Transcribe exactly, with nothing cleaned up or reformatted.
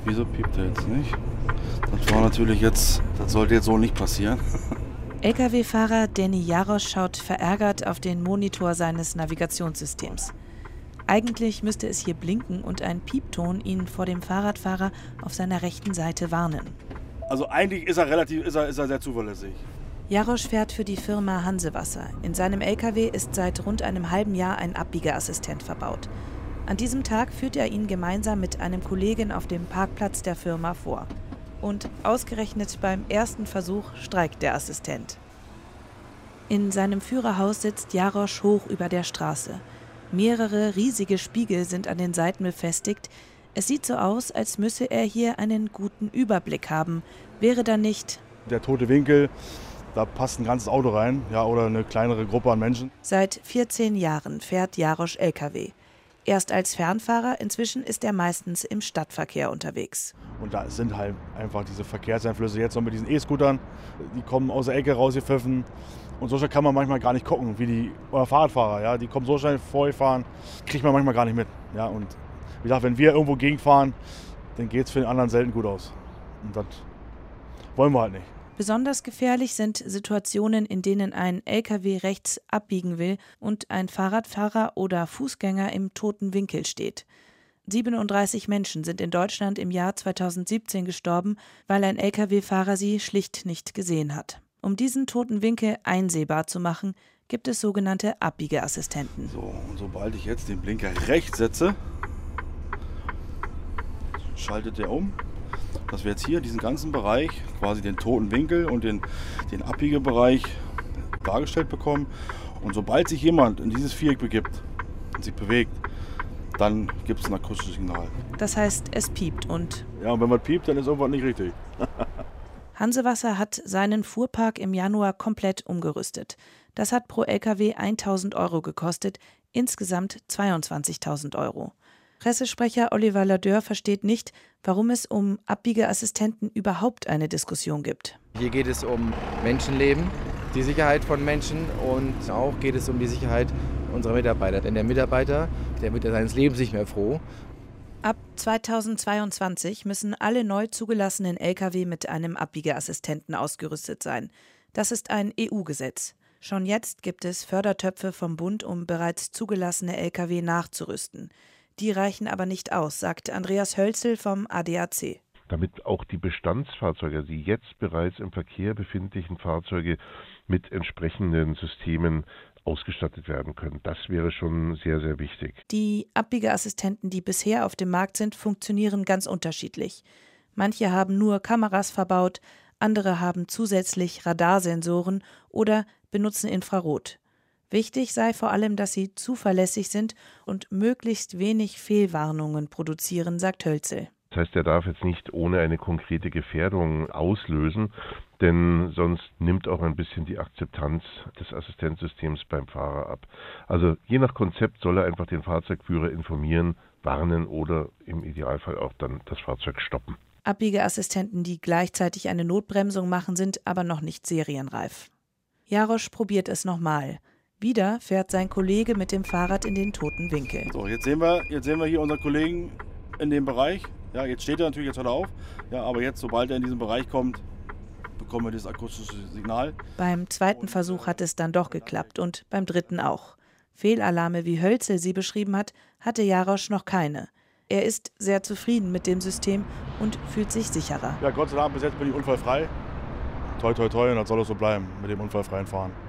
Wieso piept er jetzt nicht? Das war natürlich jetzt, das sollte jetzt so nicht passieren. L K W-Fahrer Danny Jarosch schaut verärgert auf den Monitor seines Navigationssystems. Eigentlich müsste es hier blinken und ein Piepton ihn vor dem Fahrradfahrer auf seiner rechten Seite warnen. Also eigentlich ist er relativ, ist er, ist er sehr zuverlässig. Jarosch fährt für die Firma Hansewasser. In seinem L K W ist seit rund einem halben Jahr ein Abbiegeassistent verbaut. An diesem Tag führt er ihn gemeinsam mit einem Kollegen auf dem Parkplatz der Firma vor. Und ausgerechnet beim ersten Versuch streikt der Assistent. In seinem Führerhaus sitzt Jarosch hoch über der Straße. Mehrere riesige Spiegel sind an den Seiten befestigt. Es sieht so aus, als müsse er hier einen guten Überblick haben. Wäre da nicht der tote Winkel, da passt ein ganzes Auto rein, ja, oder eine kleinere Gruppe an Menschen. Seit vierzehn Jahren fährt Jarosch L K W. Erst als Fernfahrer, inzwischen ist er meistens im Stadtverkehr unterwegs. Und da sind halt einfach diese Verkehrseinflüsse jetzt noch mit diesen E-Scootern, die kommen aus der Ecke rausgepfiffen. Und so schnell kann man manchmal gar nicht gucken, wie die oder Fahrradfahrer, ja, die kommen so schnell vorgefahren, kriegt man manchmal gar nicht mit. Ja, und wie gesagt, wenn wir irgendwo gegenfahren, dann geht es für den anderen selten gut aus. Und das wollen wir halt nicht. Besonders gefährlich sind Situationen, in denen ein L K W rechts abbiegen will und ein Fahrradfahrer oder Fußgänger im toten Winkel steht. siebenunddreißig Menschen sind in Deutschland im Jahr zweitausendsiebzehn gestorben, weil ein L K W-Fahrer sie schlicht nicht gesehen hat. Um diesen toten Winkel einsehbar zu machen, gibt es sogenannte Abbiegeassistenten. So, und sobald ich jetzt den Blinker rechts setze, schaltet er um, dass wir jetzt hier diesen ganzen Bereich, quasi den toten Winkel und den, den Abbiegebereich dargestellt bekommen. Und sobald sich jemand in dieses Viereck begibt und sich bewegt, dann gibt es ein akustisches Signal. Das heißt, es piept und... Ja, und wenn man piept, dann ist irgendwas nicht richtig. Hansewasser hat seinen Fuhrpark im Januar komplett umgerüstet. Das hat pro L K W tausend Euro gekostet, insgesamt zweiundzwanzigtausend Euro. Pressesprecher Oliver Ladeur versteht nicht, warum es um Abbiegeassistenten überhaupt eine Diskussion gibt. Hier geht es um Menschenleben, die Sicherheit von Menschen und auch geht es um die Sicherheit unserer Mitarbeiter. Denn der Mitarbeiter, der wird ja seines Lebens nicht mehr froh. Ab zweitausendzweiundzwanzig müssen alle neu zugelassenen L K W mit einem Abbiegeassistenten ausgerüstet sein. Das ist ein E U-Gesetz. Schon jetzt gibt es Fördertöpfe vom Bund, um bereits zugelassene L K W nachzurüsten. Die reichen aber nicht aus, sagt Andreas Hölzel vom A D A C. Damit auch die Bestandsfahrzeuge, die jetzt bereits im Verkehr befindlichen Fahrzeuge mit entsprechenden Systemen ausgestattet werden können. Das wäre schon sehr, sehr wichtig. Die Abbiegeassistenten, die bisher auf dem Markt sind, funktionieren ganz unterschiedlich. Manche haben nur Kameras verbaut, andere haben zusätzlich Radarsensoren oder benutzen Infrarot. Wichtig sei vor allem, dass sie zuverlässig sind und möglichst wenig Fehlwarnungen produzieren, sagt Hölzel. Das heißt, er darf jetzt nicht ohne eine konkrete Gefährdung auslösen, denn sonst nimmt auch ein bisschen die Akzeptanz des Assistenzsystems beim Fahrer ab. Also je nach Konzept soll er einfach den Fahrzeugführer informieren, warnen oder im Idealfall auch dann das Fahrzeug stoppen. Abbiegeassistenten, die gleichzeitig eine Notbremsung machen, sind aber noch nicht serienreif. Jarosch probiert es nochmal. Wieder fährt sein Kollege mit dem Fahrrad in den toten Winkel. So, jetzt sehen wir, jetzt sehen wir hier unseren Kollegen in dem Bereich. Ja, jetzt steht er natürlich, jetzt hört er auf. Ja, aber jetzt, sobald er in diesen Bereich kommt, bekommen wir das akustische Signal. Beim zweiten Versuch hat es dann doch geklappt und beim dritten auch. Fehlalarme, wie Hölzel sie beschrieben hat, hatte Jarosch noch keine. Er ist sehr zufrieden mit dem System und fühlt sich sicherer. Ja, Gott sei Dank, bis jetzt bin ich unfallfrei. Toi, toi, toi, und das soll auch so bleiben mit dem unfallfreien Fahren.